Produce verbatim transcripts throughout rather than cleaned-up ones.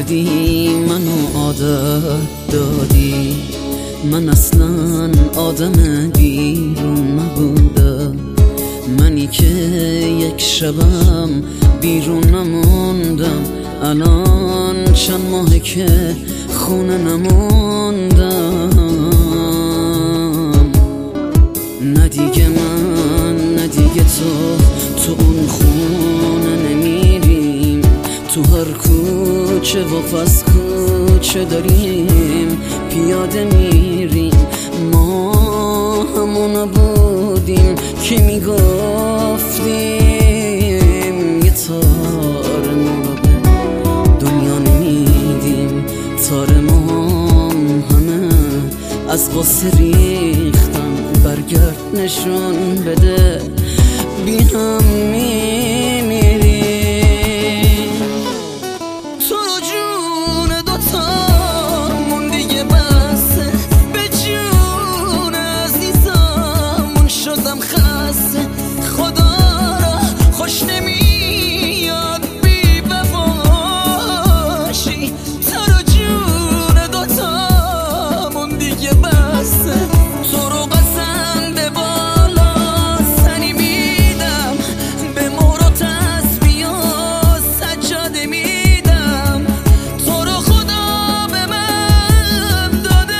کردی منو عادت دادی، من اصلا آدم بیرون نبودم، منی که یک شبم بیرون نموندم، الان چند ماهه که خونه نموندم. نه دیگه من نه دیگه تو تو اون خونه نمیریم، تو هر کوچه و پس کوچه داریم پیاده میریم. ما همونا بودیم که میگفتیم یه تار ما رو به دنیا نمیدیم، تار ما همه از غصه ریختن، برگرد نشون بده بی هم میمیریم. تو رو جون دوتامون دیگه بسه، به جون عزیزامون شدم خسته، خدا را خوش نمیاد بی وفاشی. تو رو جون دوتامون دیگه بسه، تو رو قسم به بالا سنی میدم، به مهر و تسبیح و سجاده میدم، تو رو خدا به من داده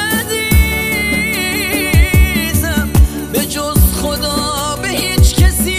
دیزم، به جز خدا به هیچ کسی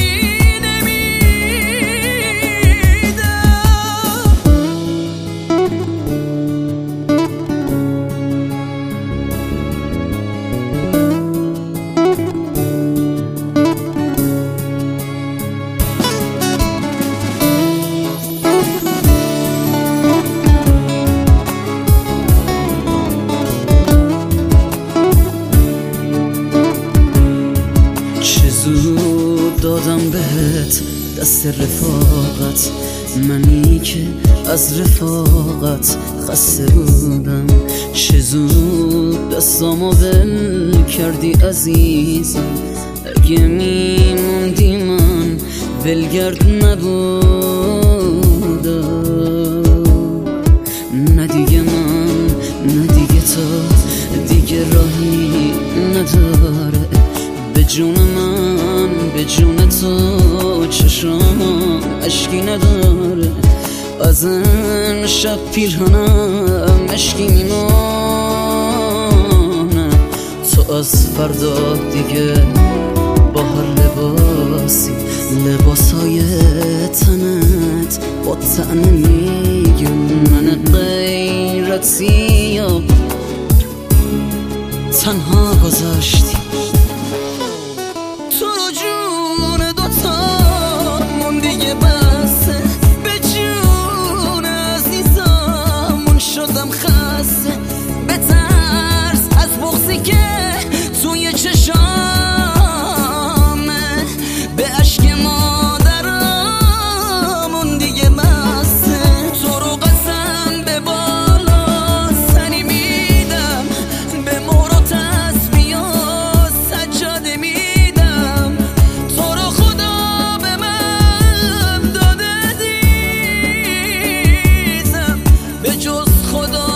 دادم بهت دست رفاقت، منی که از رفاقت خسته بودم، چه زود دستامو ول کردی عزیزم، اگه میموندی من ولگرد نبودم. نه دیگه من نه دیگه تو دیگه راهی نداره، به جون من به جون تو چشام اشکی نداره، از این شب پیرهنم اشکی میمانه، تو از فردا دیگه با هر لباسی لباسای تنت با تنه میگم من غیرتی و تنها گذاشتی. تو رو جون دوتامون دیگه بسه، به جون عزیزامون شدم خسته، به ترس از بغضی که توی چشامه، به اشک مادرامون دیگه بسه، تو رو قسم به بالا سنی میدم، به مهر و تسبیح و سجاده میدم، تو رو خدا به من داده دیزم، به جز خدا